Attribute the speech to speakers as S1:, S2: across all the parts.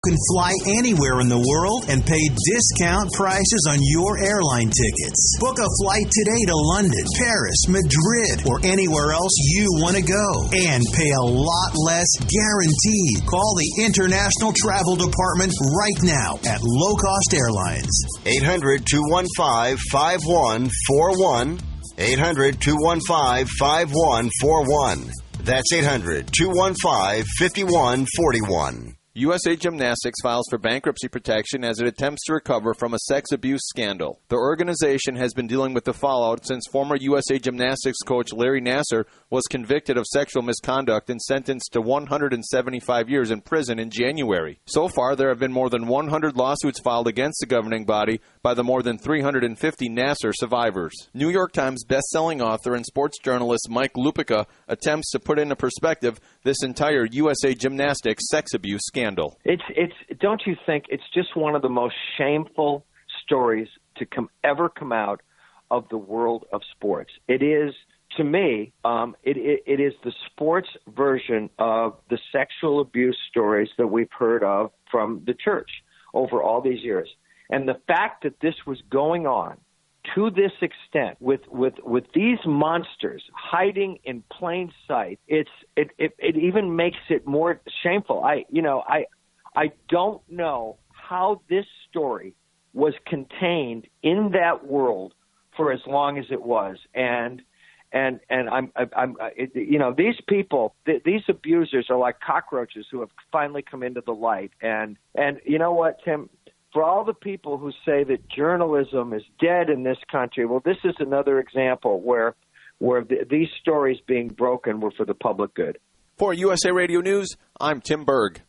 S1: can fly anywhere in the world and pay discount prices on your airline tickets. Book a flight today to London, Paris, Madrid, or anywhere else you want to go. And pay a lot less guaranteed. Call the International Travel Department right now at Low Cost Airlines.
S2: 800-215-5141. 800-215-5141. That's 800-215-5141.
S3: USA Gymnastics files for bankruptcy protection as it attempts to recover from a sex abuse scandal. The organization has been dealing with the fallout since former USA Gymnastics coach Larry Nassar was convicted of sexual misconduct and sentenced to 175 years in prison in January. So far, there have been more than 100 lawsuits filed against the governing body by the more than 350 Nassar survivors. New York Times bestselling author and sports journalist Mike Lupica attempts to put into perspective this entire USA Gymnastics sex abuse scandal.
S4: It's don't you think it's just one of the most shameful stories to ever come out of the world of sports? It is, to me, it is the sports version of the sexual abuse stories that we've heard of from the church over all these years. And the fact that this was going on to this extent, with these monsters hiding in plain sight, it even makes it more shameful. I don't know how this story was contained in that world for as long as it was, and these people, these abusers are like cockroaches who have finally come into the light, and you know what, Tim? For all the people who say that journalism is dead in this country, well, this is another example where these stories being broken were for the public good.
S3: For USA Radio News, I'm Tim Berg.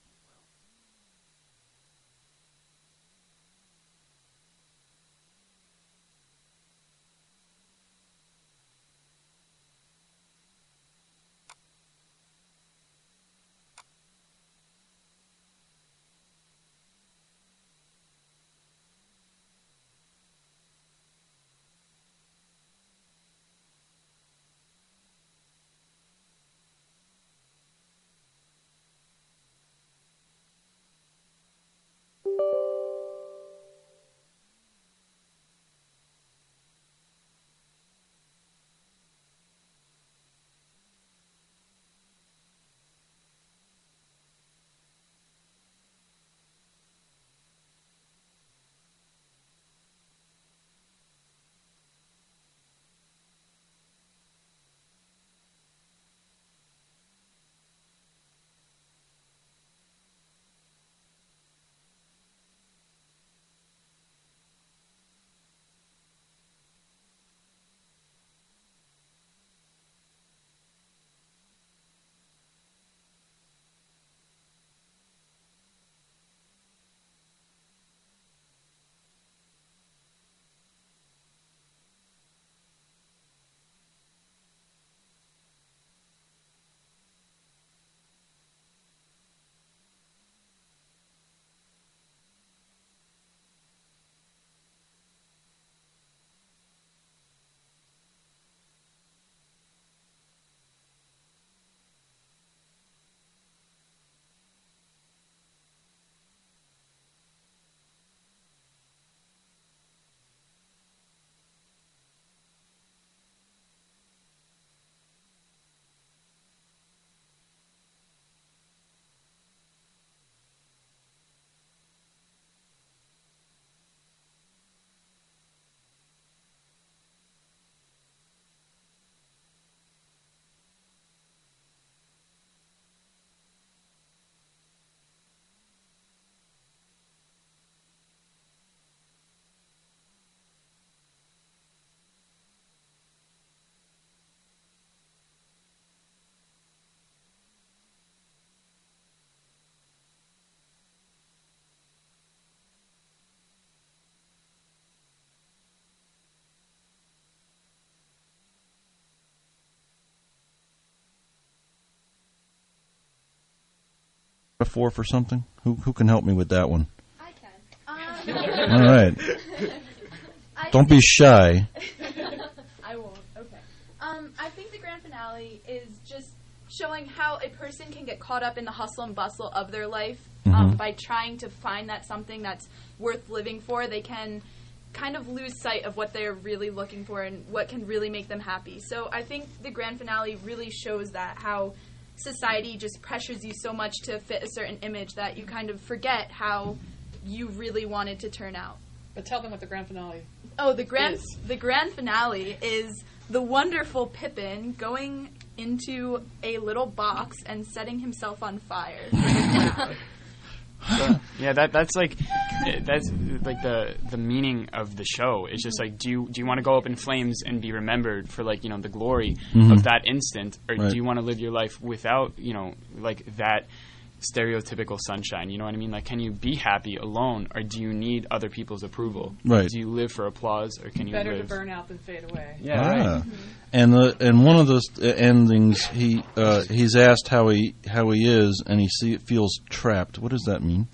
S5: Before for something? Who can help me with that one?
S6: I can.
S5: All right. Don't be shy.
S6: I won't. Okay. I think the grand finale is just showing how a person can get caught up in the hustle and bustle of their life by trying to find that something that's worth living for. They can kind of lose sight of what they're really looking for and what can really make them happy. So I think the grand finale really shows that, how society just pressures you so much to fit a certain image that you kind of forget how you really wanted to turn out.
S7: But tell them what the grand finale
S6: the grand finale is the wonderful Pippin going into a little box and setting himself on fire.
S8: Yeah, that's like the meaning of the show. It's just like, do you want to go up in flames and be remembered for, like, the glory of that instant, or do you want to live your life without, like, that stereotypical sunshine? You know what I mean? Like, can you be happy alone, or do you need other people's approval?
S5: Right.
S8: Do you live for applause, or can you
S7: better
S8: live?
S7: to burn out than fade away?
S8: Yeah, right.
S5: And one of those endings, he's asked how he is, and he feels trapped. What does that mean?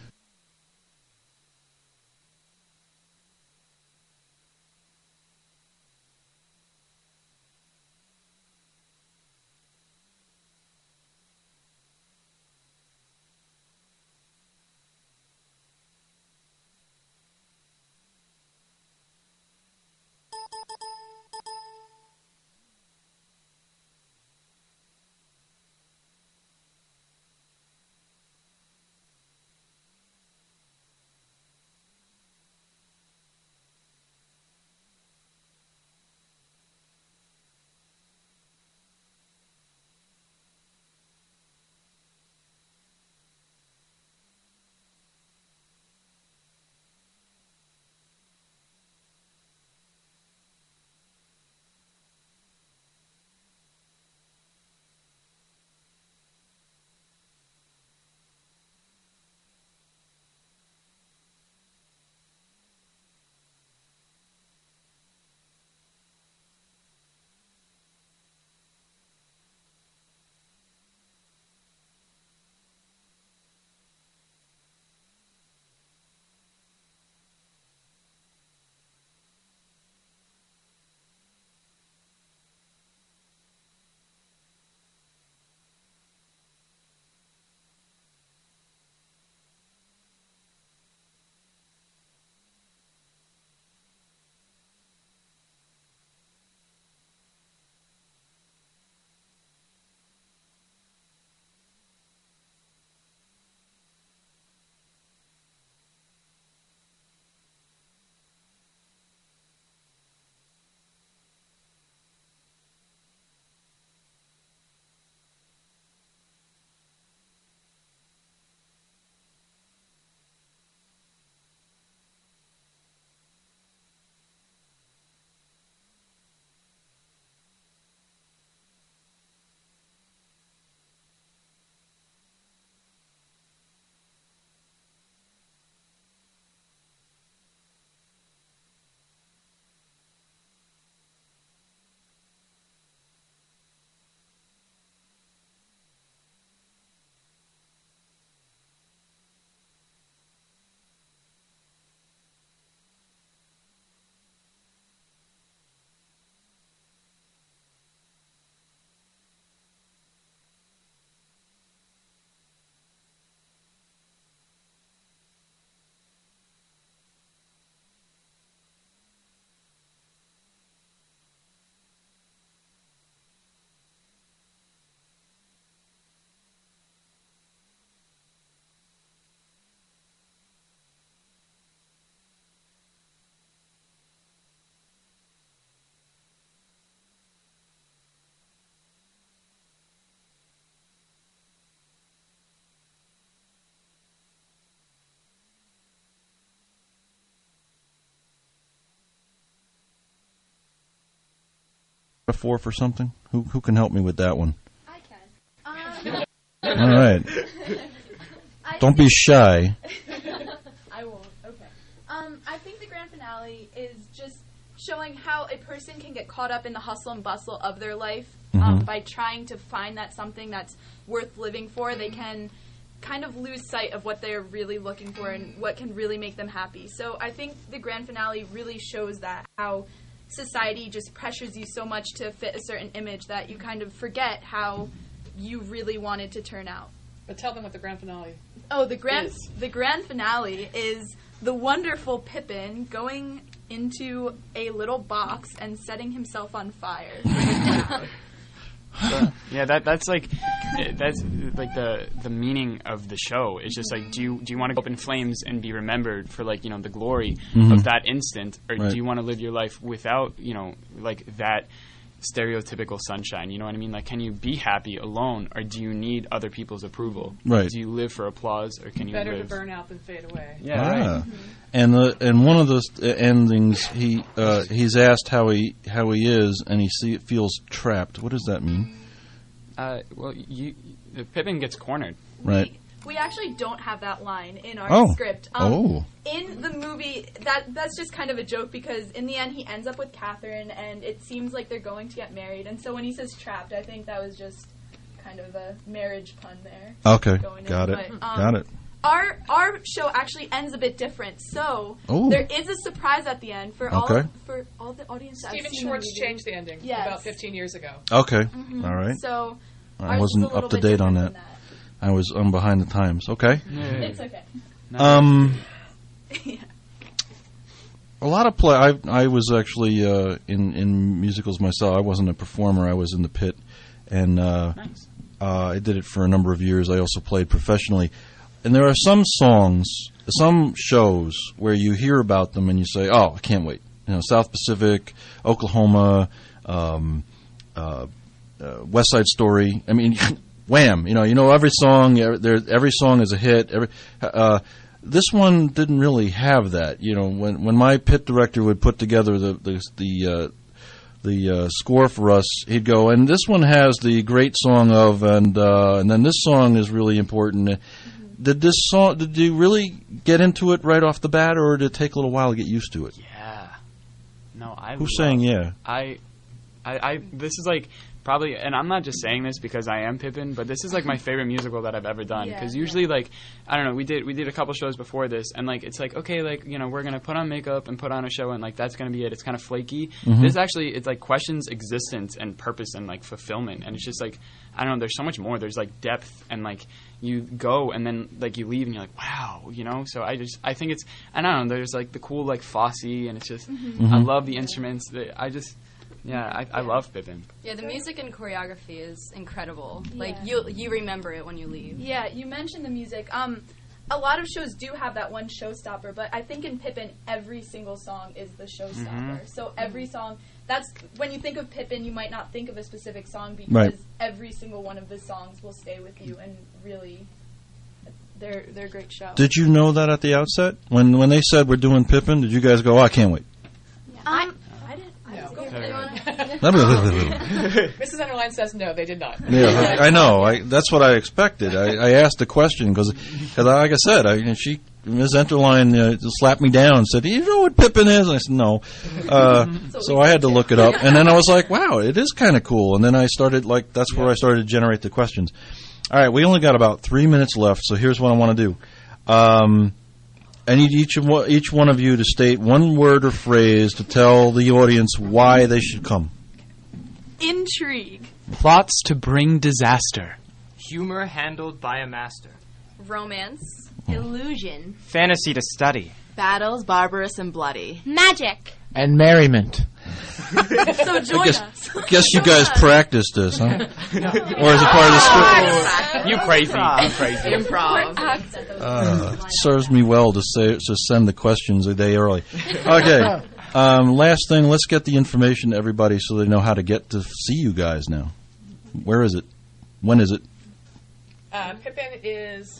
S5: Before for something? Who can help me with that one?
S6: I can.
S5: All right. Don't be shy.
S6: I won't. Okay. I think the grand finale is just showing how a person can get caught up in the hustle and bustle of their life by trying to find that something that's worth living for. They can kind of lose sight of what they're really looking for and what can really make them happy. So I think the grand finale really shows that, how society just pressures you so much to fit a certain image that you kind of forget how you really wanted to turn out.
S7: But tell them what the grand finale
S6: The grand finale is the wonderful Pippin going into a little box and setting himself on fire.
S8: Yeah, that's like the meaning of the show. It's just like, do you want to go up in flames and be remembered for like, the glory of that instant, or do you want to live your life without, like that stereotypical sunshine? You know what I mean? Like, can you be happy alone, or do you need other people's approval?
S5: Right.
S8: Do you live for applause, or can you
S7: Better
S8: live?
S7: to burn out than fade away.
S8: Yeah, right.
S5: And one of the endings, he's asked how he is, and he feels trapped. What does that mean?
S8: Well, Pippin gets cornered.
S5: Right.
S6: We actually don't have that line in our script. In the movie, that's just kind of a joke, because in the end he ends up with Catherine, and it seems like they're going to get married. And so when he says trapped, I think that was just kind of a marriage pun there.
S5: Okay, got it.
S6: Our show actually ends a bit different. So there is a surprise at the end for all the audience.
S7: Stephen Schwartz changed the ending about 15 years ago.
S5: Okay, all right.
S6: So
S5: I wasn't up to date on that. I'm behind the times. Okay.
S6: It's okay.
S5: A lot of play. I was actually in musicals myself. I wasn't a performer. I was in the pit, and I did it for a number of years. I also played professionally. And there are some songs, some shows where you hear about them and you say, "Oh, I can't wait." South Pacific, Oklahoma, West Side Story. I mean, Wham! Every song. Every song is a hit. This one didn't really have that. When my pit director would put together the score for us, he'd go, and this one has the great song of, and then this song is really important. Did you really get into it right off the bat, or did it take a little while to get used to it?
S8: Yeah. No,
S5: Who's saying yeah?
S8: I this is like probably, and I'm not just saying this because I am Pippin, but this is like my favorite musical that I've ever done. Because usually, like, I don't know, we did a couple shows before this, and like it's like, okay, like, we're gonna put on makeup and put on a show, and like that's gonna be it. It's kind of flaky. This actually, it's like questions existence and purpose and like fulfillment, and it's just like, I don't know, there's so much more. There's like depth, and like you go and then like you leave and you're like, wow, So I think it's, I don't know, there's like the cool like Fosse, and it's just I love the instruments. I love Pippin.
S9: Yeah, the music and choreography is incredible. Like you remember it when you leave.
S6: Yeah, you mentioned the music. A lot of shows do have that one showstopper, but I think in Pippin, every single song is the showstopper. So every song, that's when you think of Pippin, you might not think of a specific song because every single one of the songs will stay with you, and really, they're a great show.
S5: Did you know that at the outset when they said we're doing Pippin? Did you guys go, "Oh, I can't wait"?
S6: I didn't.
S7: Mrs. Enderline says no, they did not.
S5: Yeah, I know. That's what I expected. I asked the question because, like I said, Ms. Enderline slapped me down and said, "Do you know what Pippin is?" And I said, "No." So I had to look it up, and then I was like, "Wow, it is kind of cool." And then I started that's where I started to generate the questions. All right, we only got about 3 minutes left, so here's what I want to do. I need each one of you to state one word or phrase to tell the audience why they should come.
S6: Intrigue.
S10: Plots to bring disaster.
S11: Humor handled by a master.
S9: Romance.
S12: Illusion.
S11: Fantasy to study.
S12: Battles barbarous and bloody.
S13: Magic.
S10: And merriment.
S6: So join us.
S5: I guess you guys practiced this, huh? Or is it part of the script?
S8: You crazy.
S12: Improv.
S5: Serves me well to send the questions a day early. Okay. Last thing, let's get the information to everybody so they know how to get to see you guys now. Where is it? When is it?
S7: Pippin is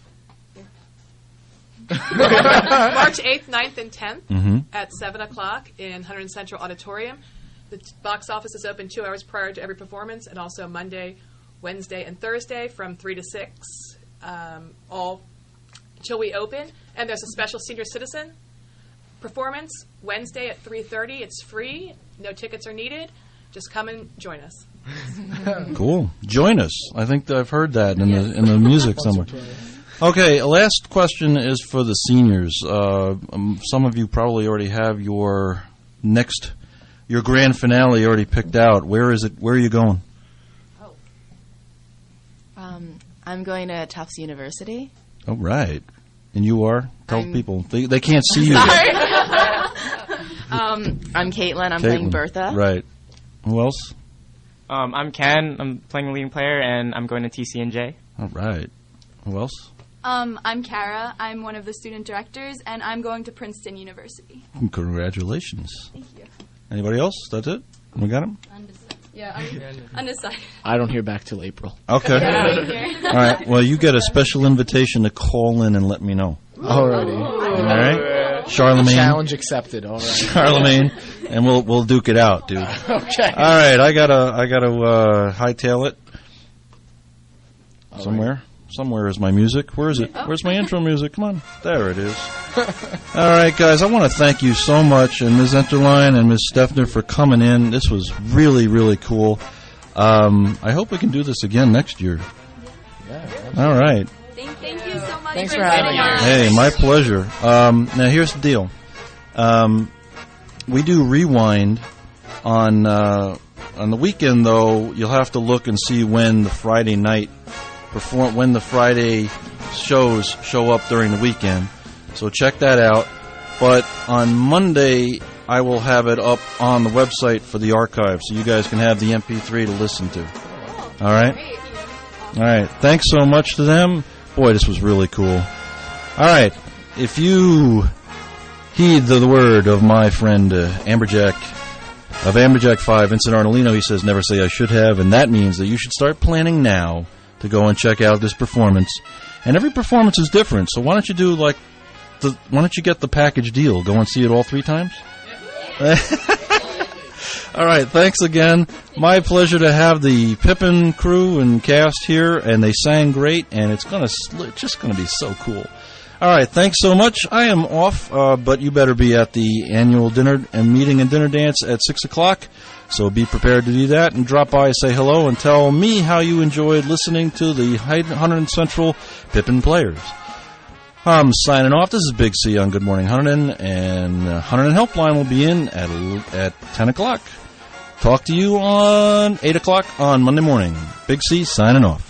S7: March 8th, 9th, and 10th at 7 o'clock in Hunterdon Central Auditorium. The box office is open 2 hours prior to every performance, and also Monday, Wednesday, and Thursday from 3 to 6, all till we open. And there's a special senior citizen performance Wednesday at 3:30. It's free. No tickets are needed. Just come and join us.
S5: Cool. Join us. I think that I've heard that in the music somewhere. Okay, last question is for the seniors. Some of you probably already have your grand finale already picked out. Where is it? Where are you going?
S12: I'm going to Tufts University.
S5: Oh, right. And you are? Tell people. They can't see you.
S12: Sorry. I'm Caitlin. I'm playing Bertha.
S5: Right. Who else?
S11: I'm Ken. I'm playing the leading player, and I'm going to TCNJ.
S5: All right. Who else?
S6: I'm Kara. I'm one of the student directors, and I'm going to Princeton University.
S5: Congratulations.
S6: Thank you.
S5: Anybody else? That's it? We got him?
S6: Yeah, I'm undecided.
S10: I don't hear back till April.
S5: Okay. All right. Well, you get a special invitation to call in and let me know.
S10: Alrighty.
S5: All right. Charlemagne.
S10: Challenge accepted. All right.
S5: Charlemagne, and we'll duke it out, dude.
S10: Okay.
S5: All right. I gotta hightail it somewhere. Somewhere is my music. Where is it? Where's my intro music? Come on. There it is. All right, guys. I want to thank you so much, and Ms. Enterline and Ms. Steffner for coming in. This was really, really cool. I hope we can do this again next year.
S10: Yeah.
S5: All right.
S6: Thank you so much.
S10: Thanks for having us.
S5: Hey, my pleasure. Now, here's the deal. We do Rewind on the weekend, though. You'll have to look and see when the Friday night when the Friday shows show up during the weekend. So check that out. But on Monday, I will have it up on the website for the archive, so you guys can have the MP3 to listen to. All right? All right. Thanks so much to them. Boy, this was really cool. All right. If you heed the word of my friend Amberjack, of Amberjack 5, Vincent Arnolino, he says, never say I should have, and that means that you should start planning now to go and check out this performance. And every performance is different, so why don't you do why don't you get the package deal? Go and see it all 3 times? All right, thanks again. My pleasure to have the Pippin crew and cast here, and they sang great, and it's just gonna be so cool. All right, thanks so much. I am off, but you better be at the annual dinner and meeting and dinner dance at 6 o'clock. So be prepared to do that and drop by, say hello, and tell me how you enjoyed listening to the Hunterdon Central Pippin Players. I'm signing off. This is Big C on Good Morning Hunterdon, and Hunterdon Helpline will be in at 10 o'clock. Talk to you on 8 o'clock on Monday morning. Big C signing off.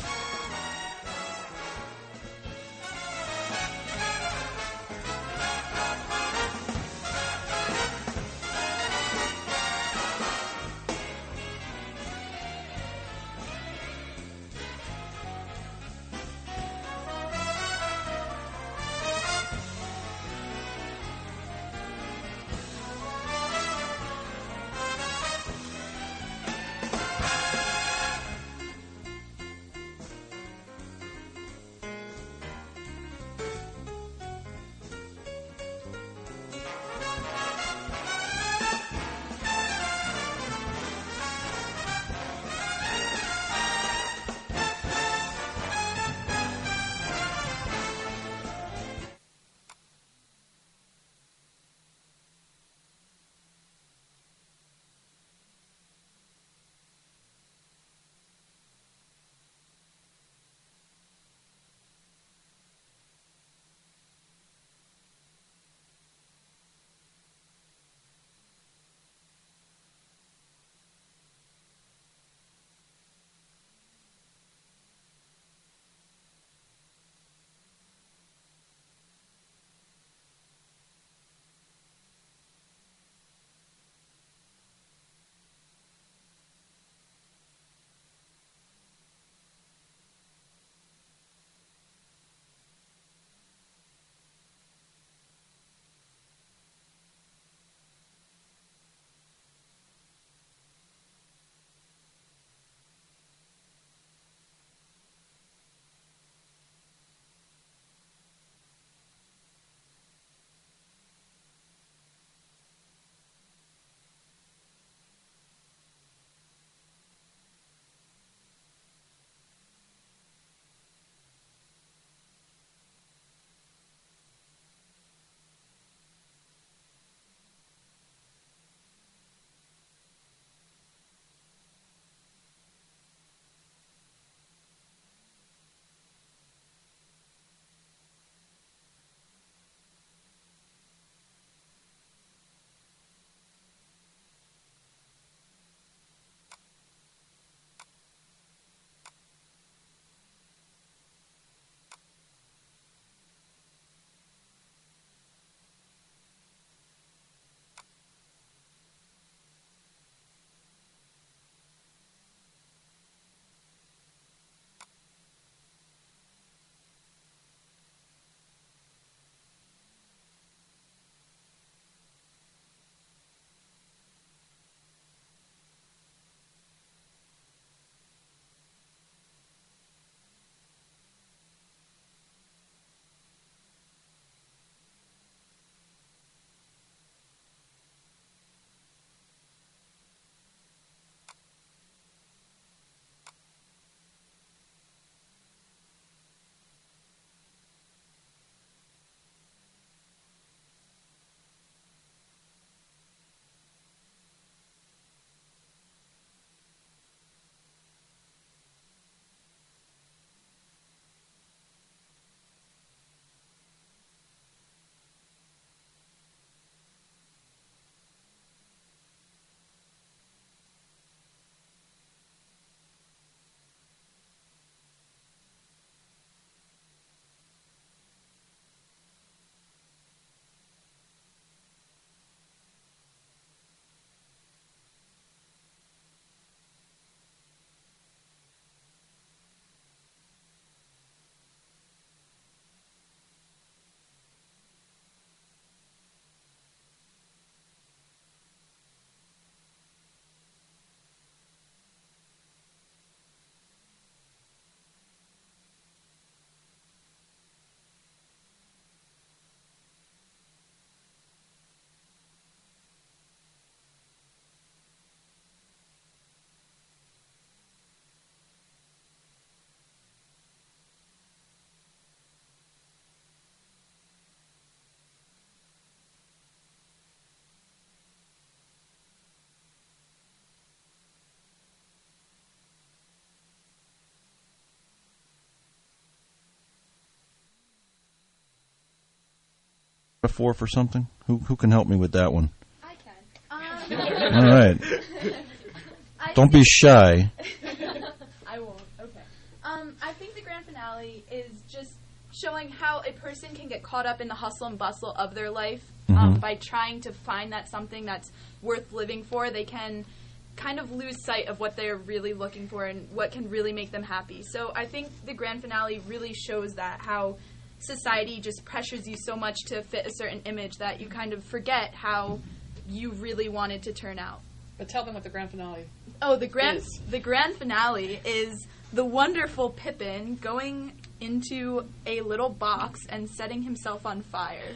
S5: before for something? Who can help me with that one?
S6: I can.
S5: All right. Don't be shy.
S6: I won't. Okay. I think the grand finale is just showing how a person can get caught up in the hustle and bustle of their life by trying to find that something that's worth living for. They can kind of lose sight of what they're really looking for and what can really make them happy. So I think the grand finale really shows that, how society just pressures you so much to fit a certain image that you kind of forget how you really wanted to turn out.
S7: But tell them what the grand finale
S6: the grand finale is the wonderful Pippin going into a little box and setting himself on fire.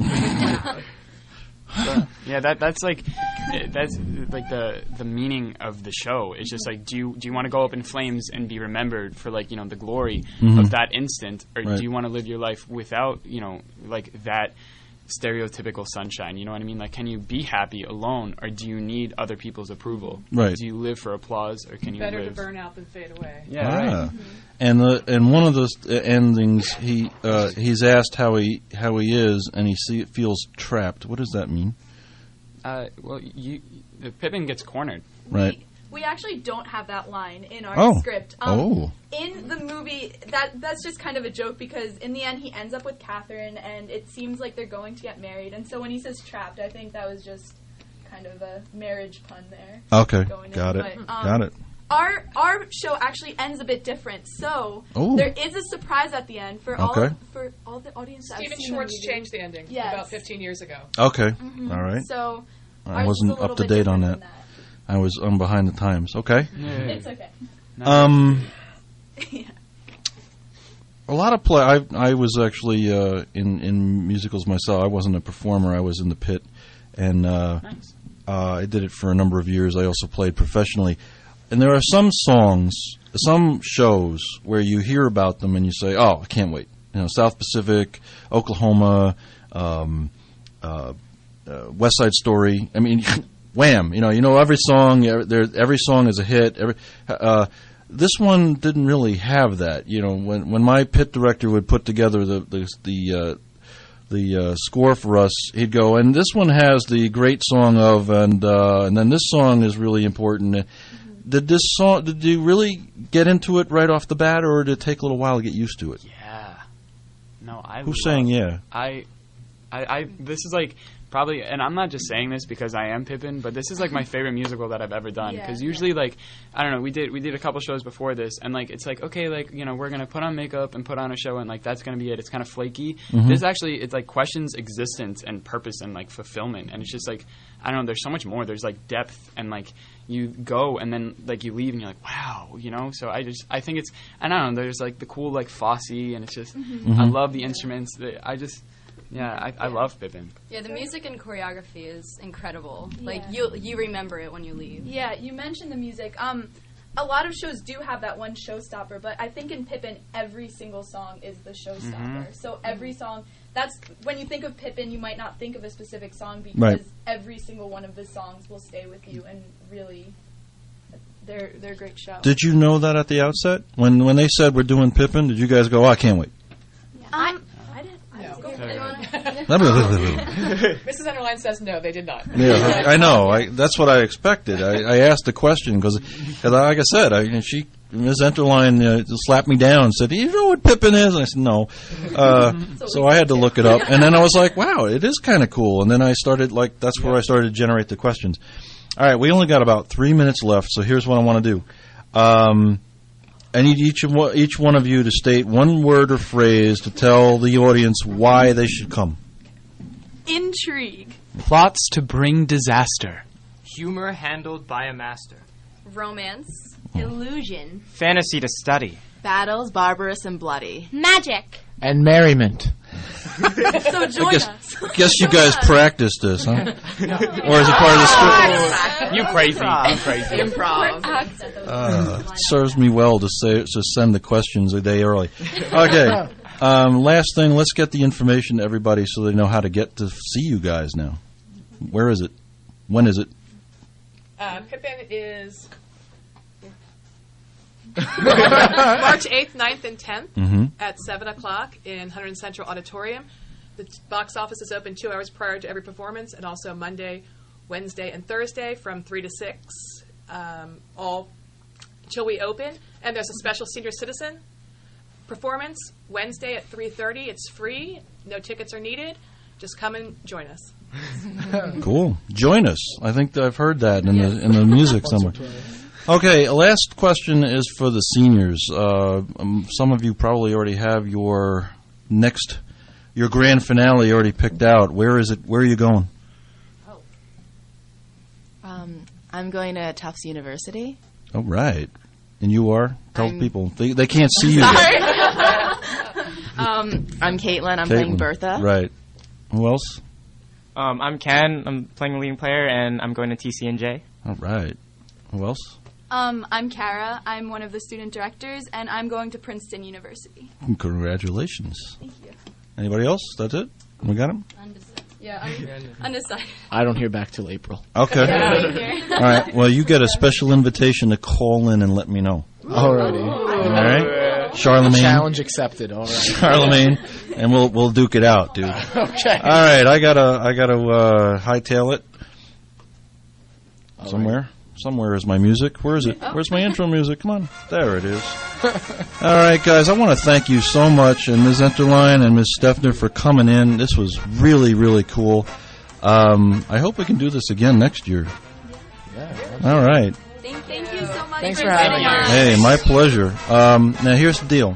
S8: Yeah, that's like the meaning of the show. It's just like, do you want to go up in flames and be remembered for, like, the glory of that instant, or do you want to live your life without, like that stereotypical sunshine? You know what I mean? Like, can you be happy alone, or do you need other people's approval?
S5: Right.
S8: Do you live for applause, or can you
S7: Better
S8: live?
S7: to burn out than fade away.
S8: Yeah. Right.
S5: And one of those endings, he's asked how he is, and he feels trapped. What does that mean?
S8: Well, Pippin gets cornered.
S5: Right.
S6: We actually don't have that line in our script. In the movie, that's just kind of a joke, because in the end he ends up with Catherine, and it seems like they're going to get married. And so when he says trapped, I think that was just kind of a marriage pun there.
S5: Okay, got it. Got it.
S6: Our show actually ends a bit different. So there is a surprise at the end for all the audience.
S7: Steven Schwartz changed the ending about 15 years ago.
S5: Okay, all right.
S6: So
S5: I wasn't up to date on that. I was behind the times. Okay.
S6: It's okay.
S5: A lot of play. I was actually in musicals myself. I wasn't a performer. I was in the pit, and I did it for a number of years. I also played professionally. And there are some songs, some shows where you hear about them and you say, "Oh, I can't wait." South Pacific, Oklahoma, West Side Story. I mean, Wham! Every song. Every song is a hit. This one didn't really have that. When my pit director would put together the score for us, he'd go, and this one has the great song of, and then this song is really important. Did you really get into it right off the bat, or did it take a little while to get used to it?
S8: Yeah. No,
S5: Who's saying yeah?
S8: I this is like probably, and I'm not just saying this because I am Pippin, but this is like my favorite musical that I've ever done. Because usually, like, I don't know, we did a couple shows before this, and like it's like, okay, like, we're gonna put on makeup and put on a show, and like that's gonna be it. It's kind of flaky. This actually, it's like questions existence and purpose and like fulfillment, and it's just like, I don't know, there's so much more. There's like depth, and like you go and then like you leave and you're like, wow, So I think it's, I don't know, there's like the cool like Fosse, and it's just I love the instruments. I love Pippin.
S9: Yeah, the music and choreography is incredible. Like you remember it when you leave.
S6: Yeah, you mentioned the music. A lot of shows do have that one showstopper, but I think in Pippin, every single song is the showstopper. So every song, that's when you think of Pippin, you might not think of a specific song, because every single one of the songs will stay with you, and really, they're a great show.
S5: Did you know that at the outset? When they said we're doing Pippin, did you guys go, I can't wait?
S6: I didn't.
S7: Mrs. Enderline says no, they did not.
S5: Yeah, I know. That's what I expected. I asked the question because, like I said, Ms. Enderline slapped me down and said, "Do you know what Pippin is?" And I said, "No." So I had to look it up, and then I was like, "Wow, it is kind of cool." And then I started that's where I started to generate the questions. All right, we only got about 3 minutes left, so here's what I want to do. I need each one of you to state one word or phrase to tell the audience why they should come.
S6: Intrigue.
S13: Plots to bring disaster.
S11: Humor handled by a master.
S9: Romance.
S12: Illusion.
S11: Fantasy to study.
S12: Battles barbarous and bloody.
S9: Magic.
S13: And merriment.
S6: So join us.
S5: I guess you guys practiced this, huh? Or is it part of the script?
S8: You crazy.
S12: Improv.
S5: It serves me well to send the questions a day early. Okay. Last thing, let's get the information to everybody so they know how to get to see you guys now. Where is it? When is it?
S7: Pippin is March 8th, 9th, and 10th at 7 o'clock in 100 Central Auditorium. The box office is open 2 hours prior to every performance, and also Monday, Wednesday, and Thursday from 3 to 6, all till we open. And there's a special senior citizen performance Wednesday at 3:30. It's free. No tickets are needed. Just come and join us.
S5: Cool. Join us. I think I've heard that in the music somewhere. Okay, last question is for the seniors. Some of you probably already have your grand finale already picked out. Where is it? Where are you going?
S12: I'm going to Tufts University.
S5: Oh, right. And you are? Tell people. They can't see you.
S12: Sorry. I'm Caitlin. I'm playing Bertha.
S5: Right. Who else?
S11: I'm Ken. I'm playing the leading player, and I'm going to TCNJ.
S5: All right. Who else?
S6: I'm Kara. I'm one of the student directors, and I'm going to Princeton University.
S5: Congratulations.
S6: Thank you.
S5: Anybody else? That's it? We got him?
S6: Yeah, I'm undecided.
S10: I don't hear back till April.
S5: Okay. All right. Well, you get a special invitation to call in and let me know.
S10: Alrighty.
S5: All right. Charlemagne.
S10: Challenge accepted. All right.
S5: Charlemagne, and we'll duke it out, dude.
S10: Okay.
S5: All right. I gotta hightail it somewhere. Somewhere is my music. Where is it? Where's my intro music? Come on. There it is. All right, guys. I want to thank you so much, and Ms. Enterline and Ms. Steffner for coming in. This was really, really cool. I hope we can do this again next year.
S10: Yeah.
S5: All right.
S6: Thank you so much.
S10: Thanks for having us.
S5: Hey, my pleasure. Now, here's the deal.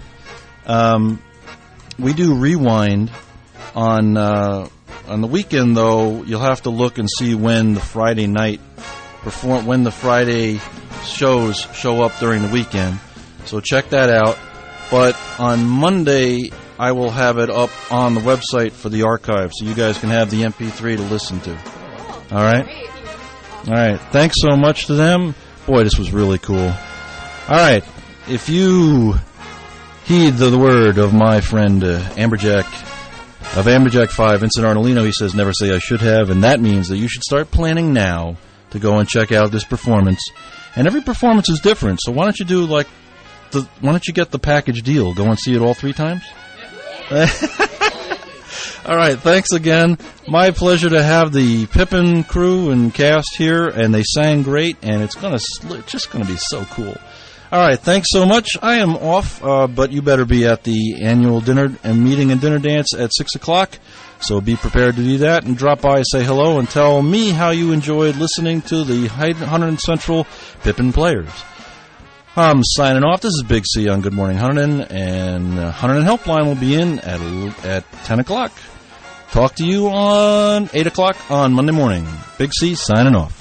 S5: We do Rewind on the weekend, though. You'll have to look and see when the Friday night when the Friday shows show up during the weekend. So check that out. But on Monday, I will have it up on the website for the archive, so you guys can have the MP3 to listen to. All right? All right. Thanks so much to them. Boy, this was really cool. All right. If you heed the word of my friend Amberjack, of Amberjack 5, Vincent Arnolino, he says, never say I should have, and that means that you should start planning now to go and check out this performance. And every performance is different, so why don't you get the package deal? Go and see it all 3 times? All right, thanks again. My pleasure to have the Pippin crew and cast here, and they sang great, and it's just gonna be so cool. All right, thanks so much. I am off, but you better be at the annual dinner and meeting and dinner dance at 6 o'clock. So be prepared to do that and drop by, say hello, and tell me how you enjoyed listening to the Hunterdon Central Pippin Players. I'm signing off. This is Big C on Good Morning Hunterdon, and Hunterdon Helpline will be in at 10 o'clock. Talk to you on 8 o'clock on Monday morning. Big C signing off.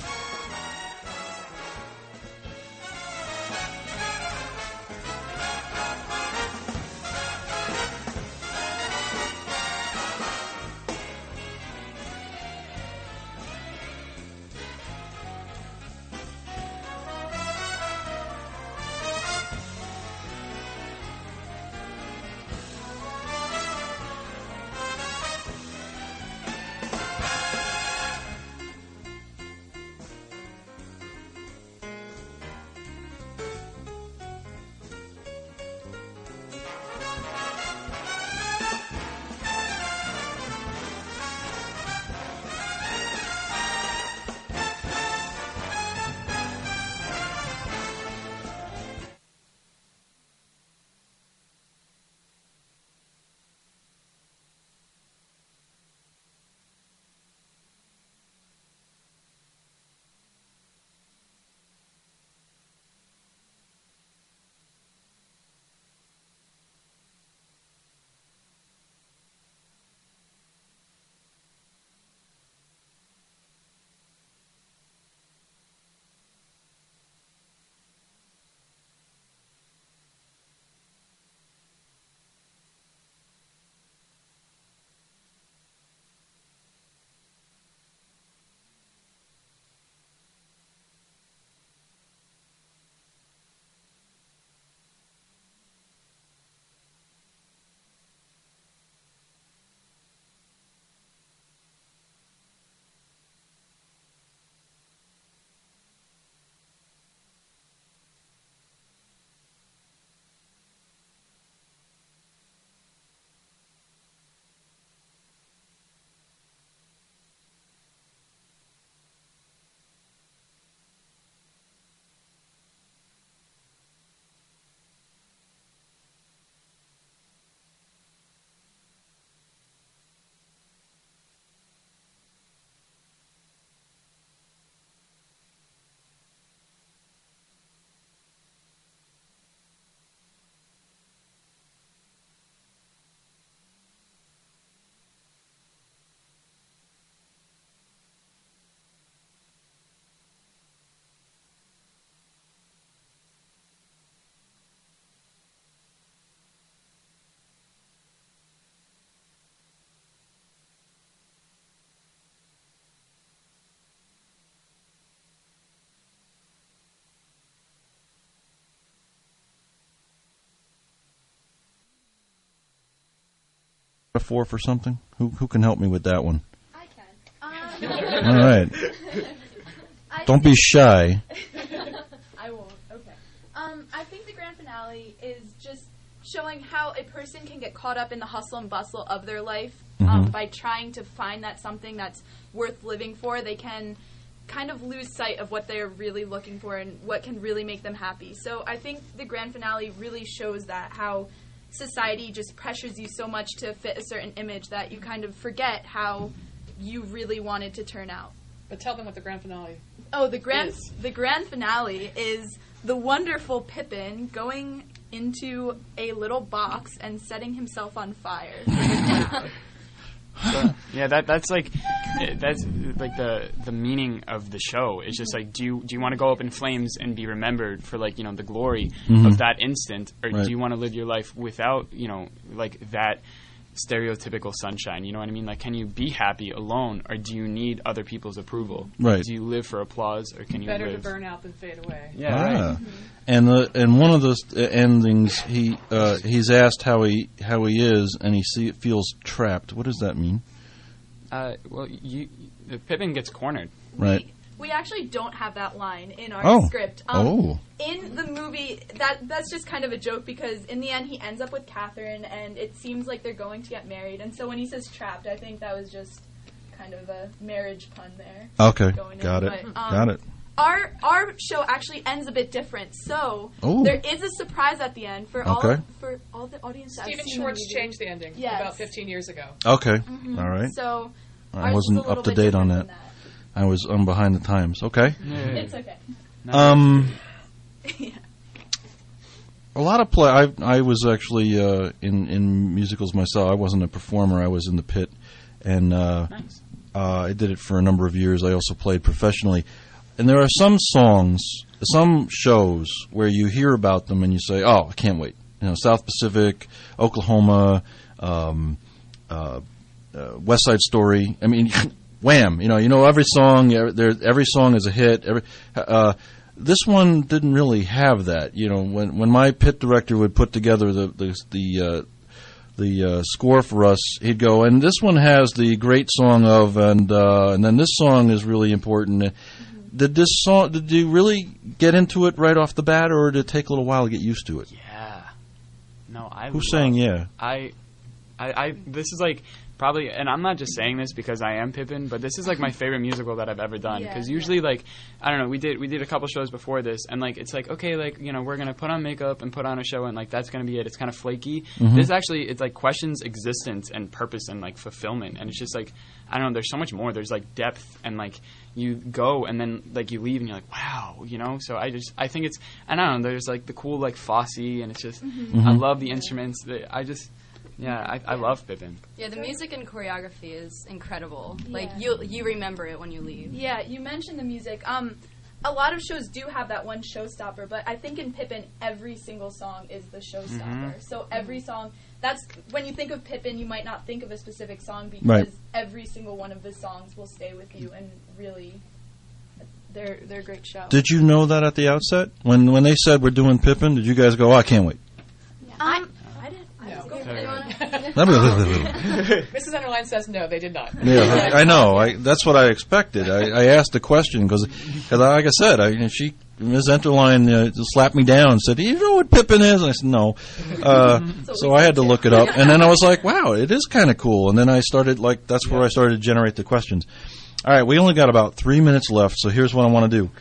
S5: metaphor for something? Who can help me with that one?
S6: I can.
S5: All right. Don't be shy.
S6: I won't. Okay. I think the grand finale is just showing how a person can get caught up in the hustle and bustle of their life by trying to find that something that's worth living for. They can kind of lose sight of what they're really looking for and what can really make them happy. So I think the grand finale really shows that, how society just pressures you so much to fit a certain image that you kind of forget how you really wanted to turn out.
S7: But tell them what the grand finale
S6: the grand finale is the wonderful Pippin going into a little box and setting himself on fire.
S8: Yeah, that's like the meaning of the show. It's just like, do you want to go up in flames and be remembered for, like, the glory of that instant, or do you want to live your life without, like that stereotypical sunshine? You know what I mean? Like, can you be happy alone, or do you need other people's approval?
S5: Right.
S8: Do you live for applause, or can you
S7: better
S8: live?
S7: to burn out than fade away?
S8: Yeah, right.
S5: And one of the endings, he's asked how he is, and he feels trapped. What does that mean?
S8: Well, Pippin gets cornered.
S5: Right.
S6: We actually don't have that line in our script. In the movie, that's just kind of a joke, because in the end he ends up with Catherine, and it seems like they're going to get married. And so when he says trapped, I think that was just kind of a marriage pun there.
S5: Okay, got it.
S6: Our show actually ends a bit different. So there is a surprise at the end for all the audience.
S7: Stephen Schwartz changed the ending about 15 years ago.
S5: Okay, all right.
S6: So
S5: I wasn't up to date on that. I was behind the times. Okay.
S6: It's okay.
S5: A lot of play. I was actually in musicals myself. I wasn't a performer. I was in the pit, and
S8: nice.
S5: I did it for a number of years. I also played professionally. And there are some songs, some shows where you hear about them and you say, "Oh, I can't wait." South Pacific, Oklahoma, West Side Story. I mean, Wham! Every song. Every song is a hit. This one didn't really have that. When my pit director would put together the score for us, he'd go, and this one has the great song of, and then this song is really important. Did you really get into it right off the bat, or did it take a little while to get used to it?
S8: Yeah. No,
S5: Who's saying yeah?
S8: I this is like probably, and I'm not just saying this because I am Pippin, but this is like my favorite musical that I've ever done. Because usually, like, I don't know, we did a couple shows before this, and like it's like, okay, like, we're gonna put on makeup and put on a show, and like that's gonna be it. It's kind of flaky. This actually, it's like questions existence and purpose and like fulfillment, and it's just like, I don't know, there's so much more. There's like depth, and like you go and then like you leave and you're like, wow, So I think it's, and I don't know, there's like the cool like Fosse, and it's just I love the instruments. I love Pippin.
S9: Yeah, the music and choreography is incredible. Yeah. Like you remember it when you leave.
S6: Yeah, you mentioned the music. A lot of shows do have that one showstopper, but I think in Pippin every single song is the showstopper. So every song, that's when you think of Pippin, you might not think of a specific song because every single one of the songs will stay with you, and really, they're a great show.
S5: Did you know that at the outset when they said we're doing Pippin? Did you guys go, "Oh, I can't wait"?
S6: Yeah. I didn't.
S7: Mrs. Enderline says no, they did not.
S5: Yeah, I know. That's what I expected. I asked the question because, like I said, Ms. Enderline slapped me down and said, "Do you know what Pippin is?" And I said, "No." So I had to look it up, and then I was like, "Wow, it is kind of cool." And then I started that's where I started to generate the questions. All right, we only got about 3 minutes left, so here's what I want to do.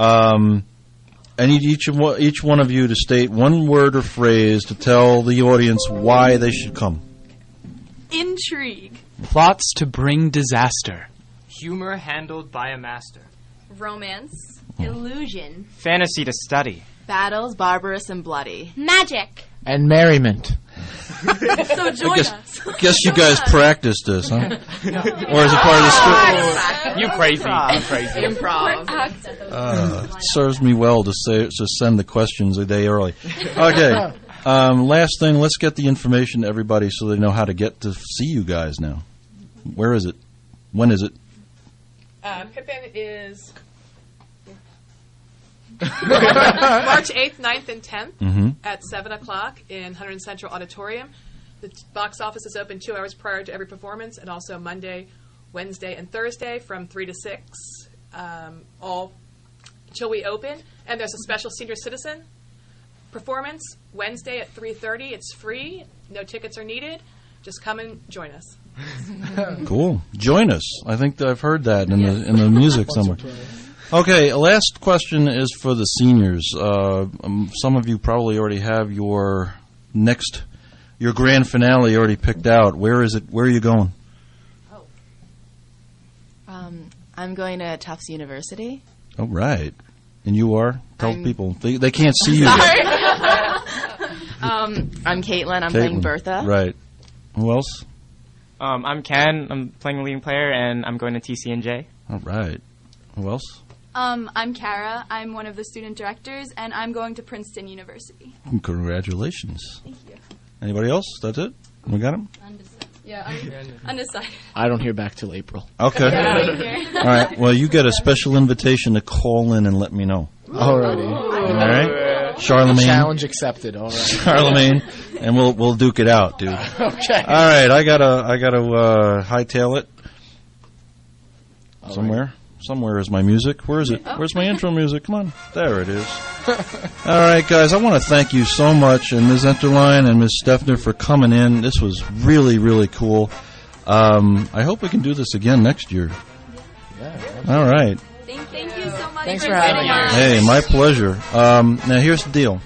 S5: I need each one of you to state one word or phrase to tell the audience why they should come.
S6: Intrigue.
S13: Plots to bring disaster.
S11: Humor handled by a master.
S9: Romance.
S12: Illusion.
S11: Fantasy to study.
S12: Battles barbarous and bloody.
S14: Magic.
S13: And merriment.
S6: So join us.
S5: Guess you guys practiced this, huh? Or is it part of the script?
S8: You crazy.
S12: Improv.
S5: It serves me well to send the questions a day early. Okay. Last thing, let's get the information to everybody so they know how to get to see you guys now. Where is it? When is it?
S7: Pippin is March 8th, 9th, and 10th at 7 o'clock in Hunterdon Central Auditorium. The box office is open 2 hours prior to every performance, and also Monday, Wednesday, and Thursday from 3 to 6, all till we open. And there's a special senior citizen performance Wednesday at 3:30. It's free. No tickets are needed. Just come and join us.
S5: Cool. Join us. I think that I've heard that in the music somewhere. Okay, last question is for the seniors. Some of you probably already have your grand finale already picked out. Where is it? Where are you going?
S12: I'm going to Tufts University.
S5: Oh, right. And you are? Tell people. They can't see you.
S12: Sorry. I'm Caitlin. I'm playing Bertha.
S5: Right. Who else?
S11: I'm Ken. I'm playing the leading player, and I'm going to TCNJ.
S5: All right. Who else?
S6: I'm Kara. I'm one of the student directors, and I'm going to Princeton University.
S5: Congratulations.
S6: Thank you.
S5: Anybody else? That's it? We got him?
S6: Yeah, I'm undecided.
S10: I don't hear back till April.
S5: Okay. All right. Well, you get a special invitation to call in and let me know.
S10: Alrighty.
S5: All right. Charlemagne.
S10: Challenge accepted. All right.
S5: Charlemagne, and we'll duke it out, dude.
S10: Okay.
S5: All right. I gotta hightail it somewhere. Somewhere is my music. Where is it? Where's my intro music? Come on. There it is. All right, guys. I want to thank you so much, and Ms. Enterline and Ms. Steffner for coming in. This was really, really cool. I hope we can do this again next year.
S10: Yeah.
S5: All right.
S6: Thank you so much.
S12: Thanks for having us.
S5: Hey, my pleasure. Now, here's the deal.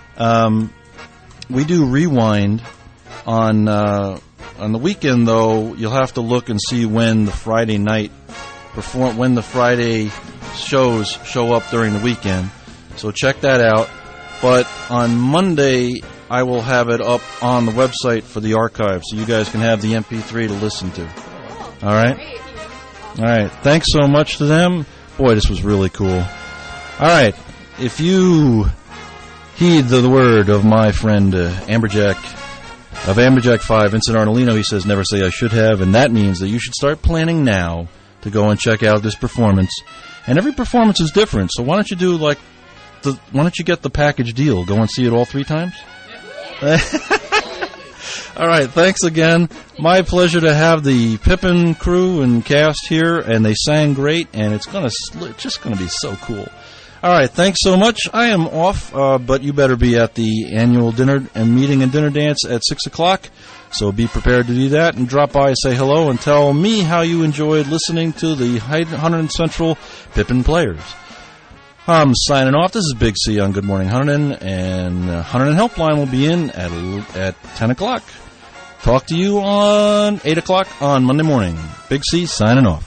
S5: We do Rewind on the weekend, though. You'll have to look and see when the Friday night when the Friday shows show up during the weekend. So check that out. But on Monday, I will have it up on the website for the archive, so you guys can have the MP3 to listen to. All right? All right. Thanks so much to them. Boy, this was really cool. All right. If you heed the word of my friend Amberjack, of Amberjack 5, Vincent Arnolino, he says, never say I should have, and that means that you should start planning now to go and check out this performance. And every performance is different, so why don't you do why don't you get the package deal? Go and see it all 3 times? All right, thanks again. My pleasure to have the Pippin crew and cast here, and they sang great, and it's just gonna be so cool. All right, thanks so much. I am off, but you better be at the annual dinner and meeting and dinner dance at 6 o'clock. So be prepared to do that and drop by and say hello and tell me how you enjoyed listening to the Hunterdon Central Pippin Players. I'm signing off. This is Big C on Good Morning Hunterdon, and Hunterdon Helpline will be in at 10 o'clock. Talk to you on 8 o'clock on Monday morning. Big C signing off.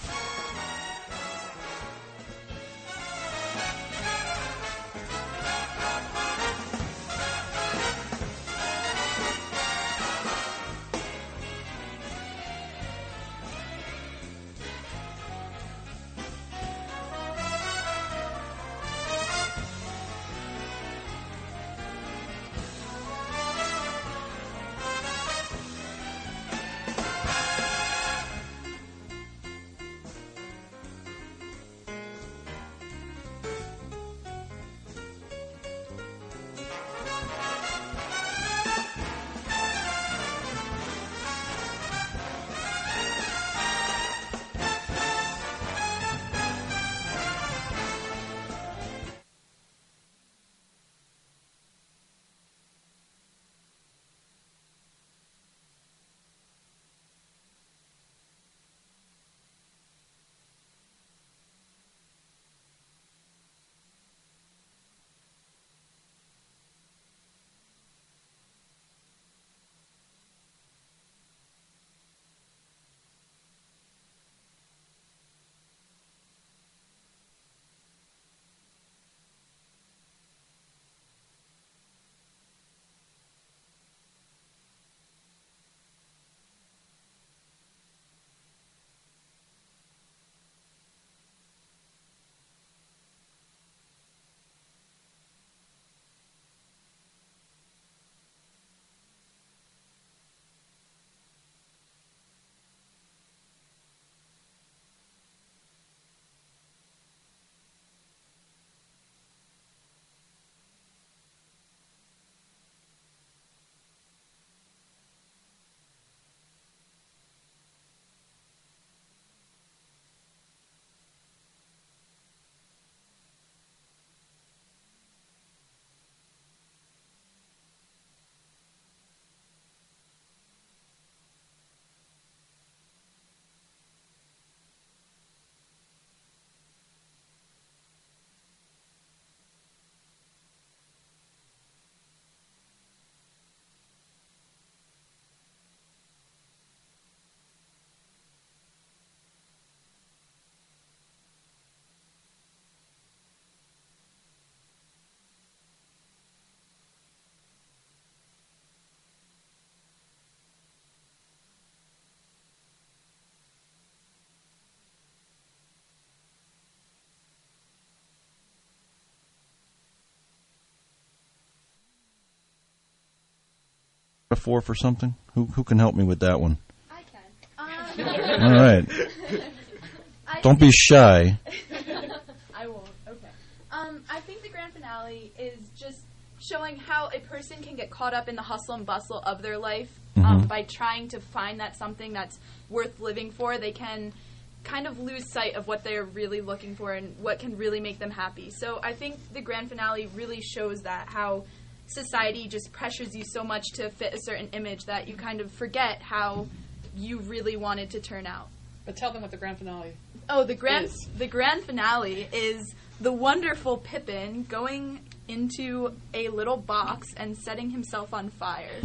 S5: before for something? Who can help me with that one?
S6: I can.
S5: All right. Don't be shy.
S6: I won't. Okay. I think the grand finale is just showing how a person can get caught up in the hustle and bustle of their life by trying to find that something that's worth living for. They can kind of lose sight of what they're really looking for and what can really make them happy. So I think the grand finale really shows that, how society just pressures you so much to fit a certain image that you kind of forget how you really wanted to turn out.
S7: But tell them what the grand finale
S6: the grand finale is the wonderful Pippin going into a little box and setting himself on fire.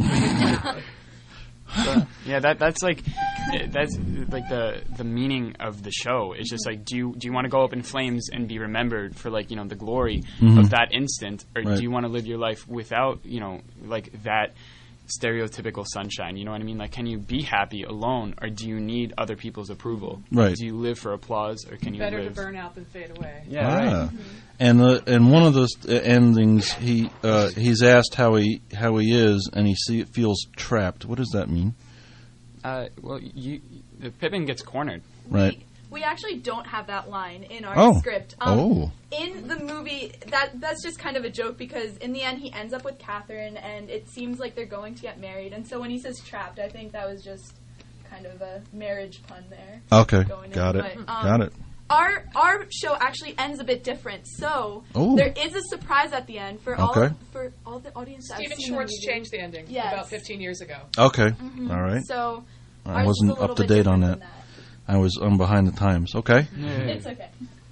S8: Yeah, that's like the meaning of the show. It's just like, do you want to go up in flames and be remembered for, like, the glory of that instant, or do you want to live your life without, like that stereotypical sunshine? You know what I mean? Like, can you be happy alone, or do you need other people's approval?
S5: Right.
S8: Do you live for applause, or can you
S7: better
S8: live?
S7: to burn out than fade away?
S8: Yeah. Right.
S5: And one of those endings, he's asked how he is, and he feels trapped. What does that mean?
S8: Well, Pippin gets cornered.
S5: Right.
S6: We actually don't have that line in our script. In the movie, that's just kind of a joke, because in the end he ends up with Catherine, and it seems like they're going to get married. And so when he says trapped, I think that was just kind of a marriage pun there.
S5: Okay, got it. Got it.
S6: Our show actually ends a bit different. So there is a surprise at the end for all the audience.
S7: Stephen Schwartz changed the ending about 15 years ago.
S5: Okay, all right.
S6: So
S5: I wasn't up to date on that. I'm behind the times. Okay.
S6: It's okay.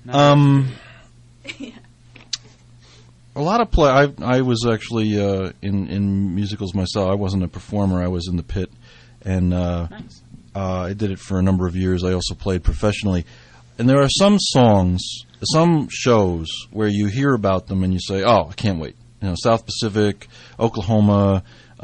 S5: A lot of play. I was actually in musicals myself. I wasn't a performer. I was in the pit, and I did it for a number of years. I also played professionally. And there are some songs, some shows where you hear about them and you say, "Oh, I can't wait." South Pacific, Oklahoma,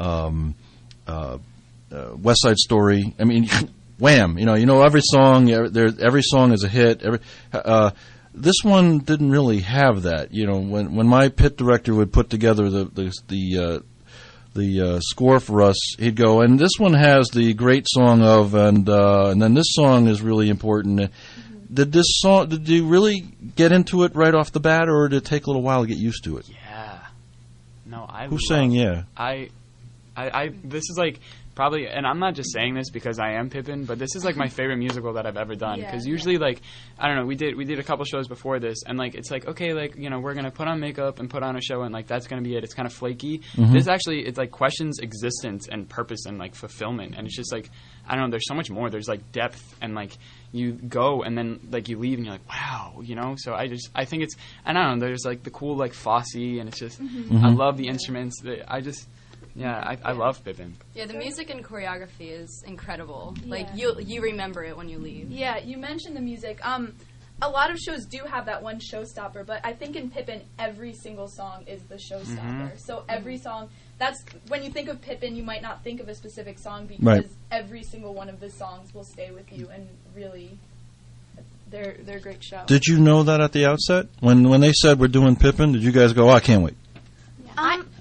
S5: West Side Story. I mean, Wham! Every song. Every song is a hit. This one didn't really have that. When my pit director would put together the score for us, he'd go, and this one has the great song of, and then this song is really important. Did you really get into it right off the bat, or did it take a little while to get used to it?
S8: Yeah. No,
S5: Who's saying yeah?
S8: I this is like probably, and I'm not just saying this because I am Pippin, but this is like my favorite musical that I've ever done. Because usually, like, I don't know, we did a couple shows before this, and like it's like, okay, like, we're gonna put on makeup and put on a show, and like that's gonna be it. It's kind of flaky. This actually, it's like questions existence and purpose and like fulfillment, and it's just like, I don't know, there's so much more. There's like depth, and like you go and then like you leave and you're like, wow, So I think it's, and I don't know, there's like the cool like Fosse, and it's just I love the instruments. I love Pippin.
S9: Yeah, the music and choreography is incredible. Like you remember it when you leave.
S6: Yeah, you mentioned the music. A lot of shows do have that one showstopper, but I think in Pippin, every single song is the showstopper. So every song, that's when you think of Pippin, you might not think of a specific song because every single one of the songs will stay with you, and really, they're a great show.
S5: Did you know that at the outset when they said we're doing Pippin? Did you guys go, "Oh, I can't wait"?
S6: I didn't.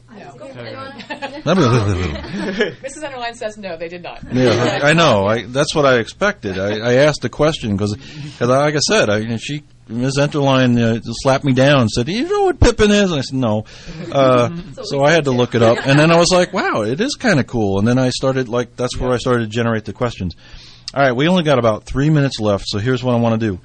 S7: Mrs. Enderline says no, they did not.
S5: Yeah, I know. That's what I expected. I asked the question because, like I said, Ms. Enderline slapped me down and said, "Do you know what Pippin is?" And I said, "No." So I had to look it up, and then I was like, "Wow, it is kind of cool." And then I started that's where I started to generate the questions. All right, we only got about 3 minutes left, so here's what I want to do.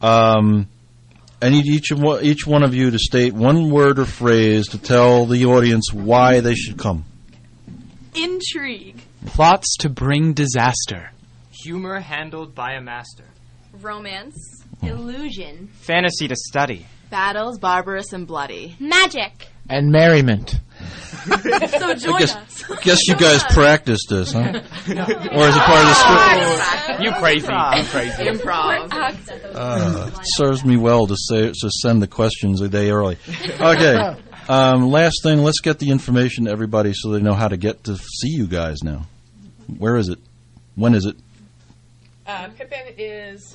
S5: I need each one of you to state one word or phrase to tell the audience why they should come.
S6: Intrigue.
S13: Plots to bring disaster.
S11: Humor handled by a master.
S9: Romance.
S12: Illusion.
S11: Fantasy to study.
S12: Battles barbarous and bloody.
S14: Magic.
S13: And merriment.
S6: So join us.
S5: I guess you guys practiced this, huh? Or is it part of the script?
S8: You crazy.
S12: Improv.
S5: It serves me well to send the questions a day early. Okay. Last thing, let's get the information to everybody so they know how to get to see you guys now. Where is it? When is it?
S7: Pippin is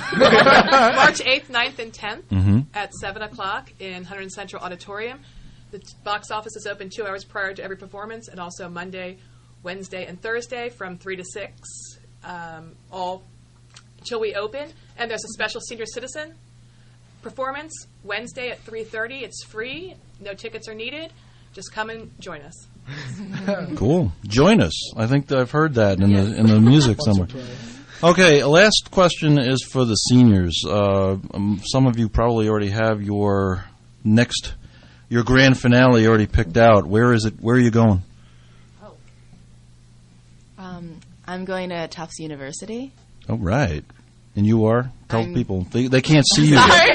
S7: March 8th, 9th, and 10th at 7 o'clock in 100 Central Auditorium. The box office is open 2 hours prior to every performance, and also Monday, Wednesday, and Thursday from 3 to 6, all till we open. And there's a special senior citizen performance Wednesday at 3:30. It's free. No tickets are needed. Just come and join us.
S5: Cool. Join us. I think that I've heard that in the music somewhere. Okay, last question is for the seniors. Some of you probably already have your grand finale already picked out. Where is it? Where are you going?
S12: I'm going to Tufts University.
S5: Oh, right. And you are? Tell people. They can't see you.
S12: Sorry.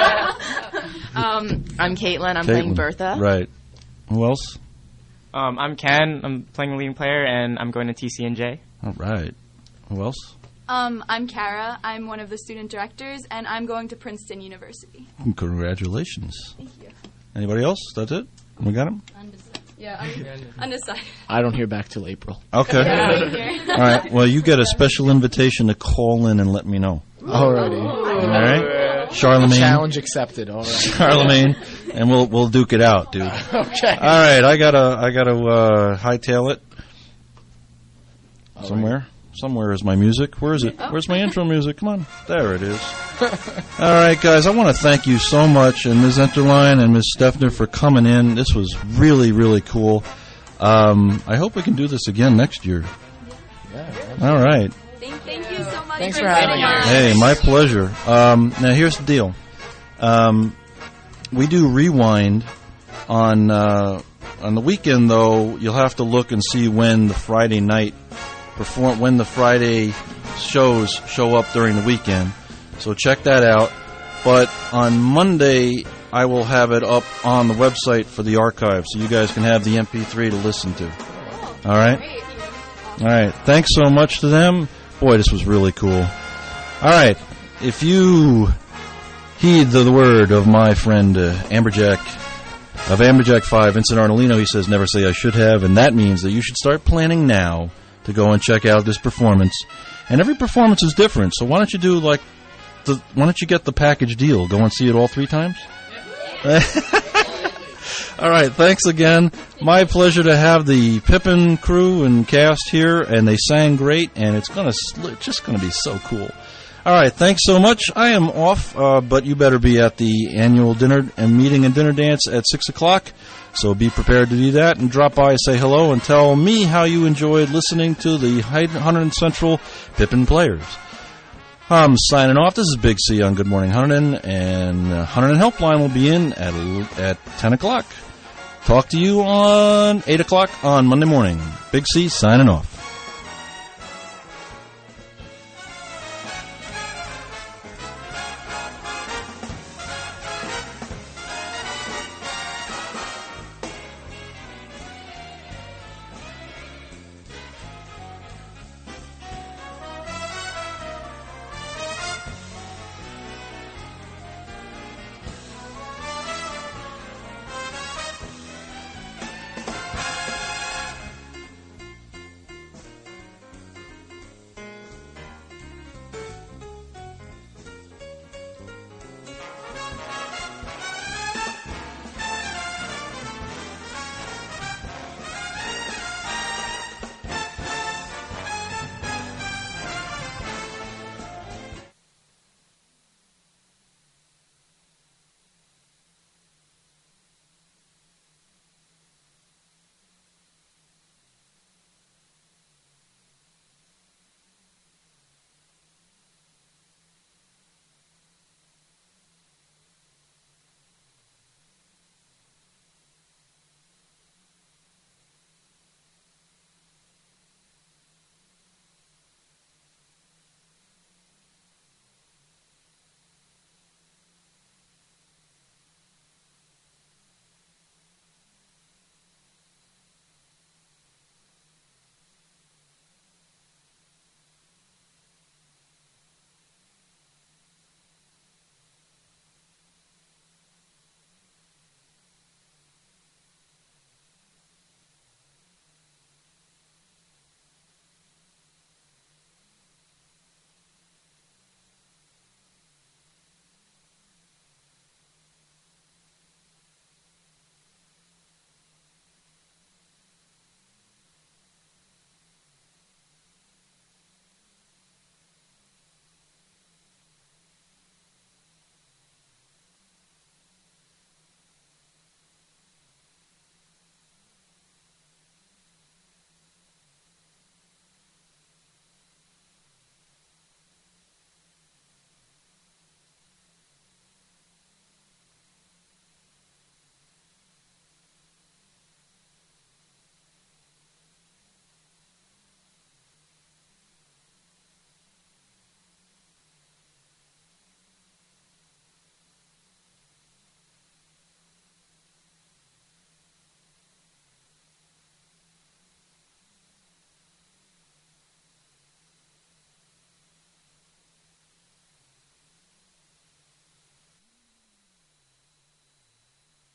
S12: I'm Caitlin. I'm playing Bertha.
S5: Right. Who else?
S11: I'm Ken. I'm playing the leading player, and I'm going to TCNJ.
S5: All right. Who else?
S6: I'm Kara. I'm one of the student directors, and I'm going to Princeton University.
S5: Congratulations.
S6: Thank you.
S5: Anybody else? That's it? We got him?
S6: Undecided.
S10: I don't hear back till April.
S5: Okay. All right. Well, you get a special invitation to call in and let me know.
S10: Alrighty.
S5: All right. Charlemagne.
S10: Challenge accepted. All right.
S5: Charlemagne, and we'll duke it out, dude.
S10: Okay.
S5: All right. I gotta hightail it. Somewhere. Somewhere is my music. Where is it? Where's my intro music? Come on. There it is. All right, guys. I want to thank you so much, and Ms. Enterline and Ms. Steffner for coming in. This was really, really cool. I hope we can do this again next year.
S10: Yeah.
S5: All right.
S6: Thank you so much.
S10: Thanks for having us.
S5: Hey, my pleasure. Now, here's the deal. We do Rewind on the weekend, though. You'll have to look and see when the Friday night when the Friday shows show up during the weekend. So check that out. But on Monday, I will have it up on the website for the archive, so you guys can have the MP3 to listen to. All right? All right. Thanks so much to them. Boy, this was really cool. All right. If you heed the word of my friend Amberjack, of Amberjack 5, Vincent Arnolino, he says, never say I should have, and that means that you should start planning now to go and check out this performance. And every performance is different, so why don't you do why don't you get the package deal? Go and see it all 3 times? All right, thanks again. My pleasure to have the Pippin crew and cast here, and they sang great, and it's just gonna be so cool. All right, thanks so much. I am off, but you better be at the annual dinner and meeting and dinner dance at 6 o'clock. So be prepared to do that and drop by, say hello, and tell me how you enjoyed listening to the Hunterdon Central Pippin Players. I'm signing off. This is Big C on Good Morning Hunterdon, and Hunterdon Helpline will be in at 10 o'clock. Talk to you on 8 o'clock on Monday morning. Big C signing off.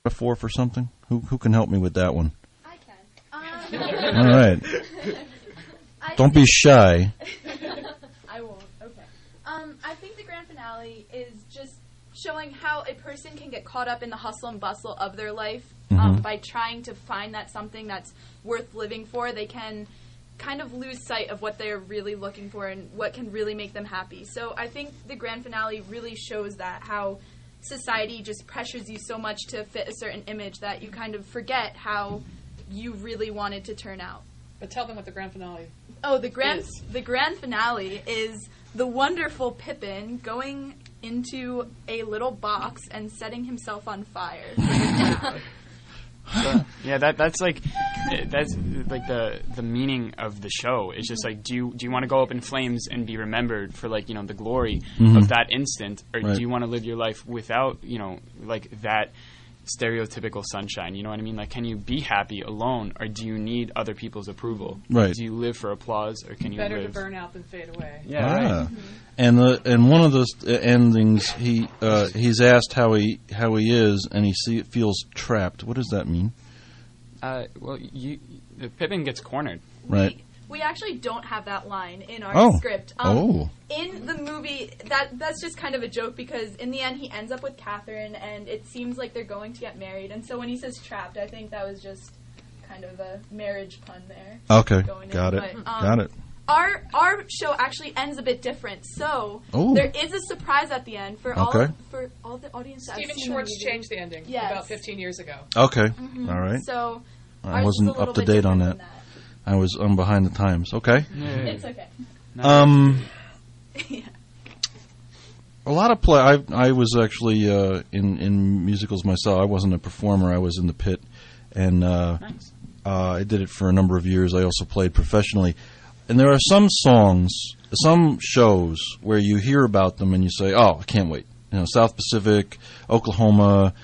S5: before for something? Who can help me with that one?
S6: I can.
S5: All right. Don't be shy.
S6: I won't. Okay. I think the grand finale is just showing how a person can get caught up in the hustle and bustle of their life by trying to find that something that's worth living for. They can kind of lose sight of what they're really looking for and what can really make them happy. So I think the grand finale really shows that, how society just pressures you so much to fit a certain image that you kind of forget how you really wanted to turn out.
S7: But tell them what the grand finale
S6: the grand finale is the wonderful Pippin going into a little box and setting himself on fire.
S8: Yeah, that's like the meaning of the show. It's just like, do you want to go up in flames and be remembered for, like, the glory of that instant, or do you want to live your life without, like, that stereotypical sunshine? You know what I mean? Like, can you be happy alone, or do you need other people's approval?
S5: Right.
S8: Do you live for applause, or can you
S7: better
S8: live?
S7: to burn out than fade away?
S8: Yeah, right.
S5: And one of those endings, he's asked how he is, and he feels trapped. What does that mean?
S8: Well, Pippin gets cornered.
S5: Right.
S6: We actually don't have that line in our script. In the movie, that's just kind of a joke, because in the end he ends up with Catherine, and it seems like they're going to get married. And so when he says trapped, I think that was just kind of a marriage pun there.
S5: Okay, got it. Got it.
S6: Our show actually ends a bit different. So there is a surprise at the end for all the audience.
S7: Stephen Schwartz changed the ending about 15 years ago.
S5: Okay, all right.
S6: So
S5: I wasn't up to date on that. I was behind the times. Okay.
S6: It's okay.
S5: A lot of play. I was actually in musicals myself. I wasn't a performer. I was in the pit, and I did it for a number of years. I also played professionally. And there are some songs, some shows where you hear about them and you say, "Oh, I can't wait." South Pacific, Oklahoma,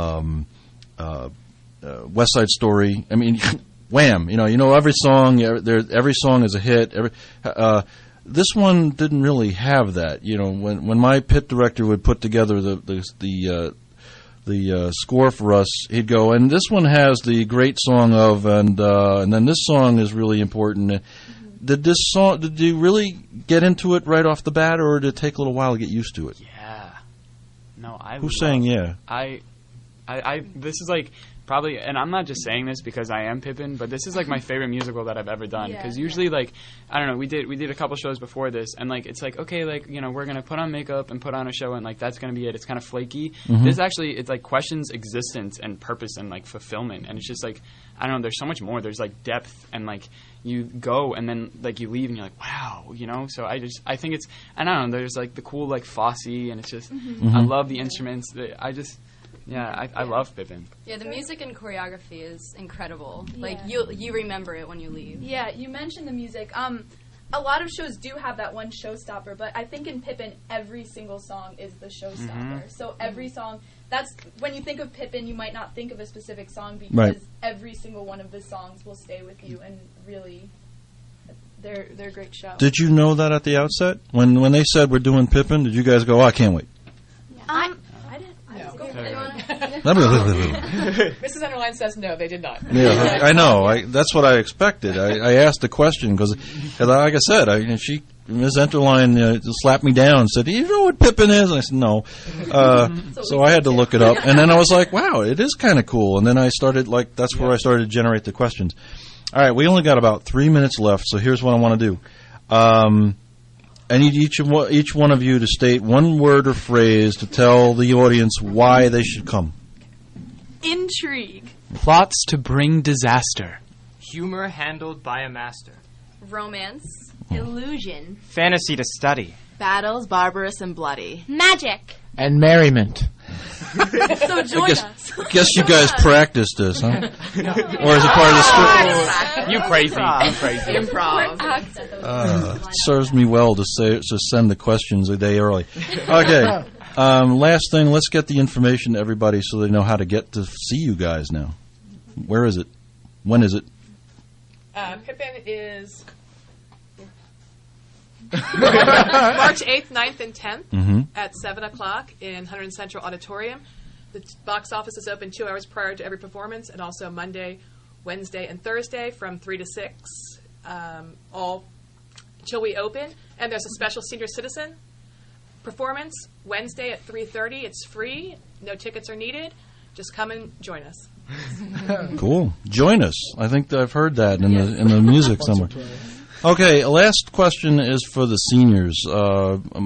S5: West Side Story. I mean. Wham! Every song. Every song is a hit. This one didn't really have that. When my pit director would put together the score for us, he'd go, and this one has the great song of, and then this song is really important. Did you really get into it right off the bat, or did it take a little while to get used to it?
S8: Yeah. No,
S5: Who's saying yeah?
S8: I this is like. Probably, and I'm not just saying this because I am Pippin, but this is like my favorite musical that I've ever done. Because usually, like, I don't know, we did a couple shows before this, and like it's like, okay, like, we're gonna put on makeup and put on a show, and like that's gonna be it. It's kind of flaky. This actually, it's like questions existence and purpose and like fulfillment, and it's just like, I don't know, there's so much more. There's like depth, and like you go and then like you leave and you're like, wow, So I think it's, and I don't know, there's like the cool like Fosse, and it's just I love the instruments. I love Pippin.
S9: Yeah, the music and choreography is incredible. Yeah. Like, you remember it when you leave.
S6: Yeah, you mentioned the music. A lot of shows do have that one showstopper, but I think in Pippin, every single song is the showstopper. So every song, that's, when you think of Pippin, you might not think of a specific song, because every single one of the songs will stay with you, and really, they're a great show.
S5: Did you know that at the outset? When they said we're doing Pippin, did you guys go, I can't wait?
S6: Yeah. I didn't.
S7: Mrs. Enderline says no, they did not.
S5: Yeah, I know. That's what I expected. I asked the question because, like I said, Ms. Enderline slapped me down and said, "Do you know what Pippin is?" And I said, "No." So I had to look it up, and then I was like, "Wow, it is kind of cool." And then I started that's where I started to generate the questions. All right, we only got about 3 minutes left, so here's what I want to do. I need each one of you to state one word or phrase to tell the audience why they should come.
S6: Intrigue.
S13: Plots to bring disaster.
S11: Humor handled by a master.
S9: Romance.
S12: Illusion.
S11: Fantasy to study.
S12: Battles barbarous and bloody.
S9: Magic.
S10: And merriment.
S6: So join us.
S5: Guess you guys practiced this, huh? Or is it part of the script?
S8: You crazy.
S12: Improv.
S5: It serves me well to send the questions a day early. Okay. Last thing, let's get the information to everybody so they know how to get to see you guys now. Where is it? When is it?
S7: Pippin is March 8th, 9th, and 10th at 7 o'clock in Hunterdon Central Auditorium. The box office is open 2 hours prior to every performance, and also Monday, Wednesday, and Thursday from 3 to 6, all till we open. And there's a special senior citizen performance Wednesday at 3:30. It's free. No tickets are needed. Just come and join us.
S5: Cool. Join us. I think that I've heard that in the music somewhere. Okay, last question is for the seniors.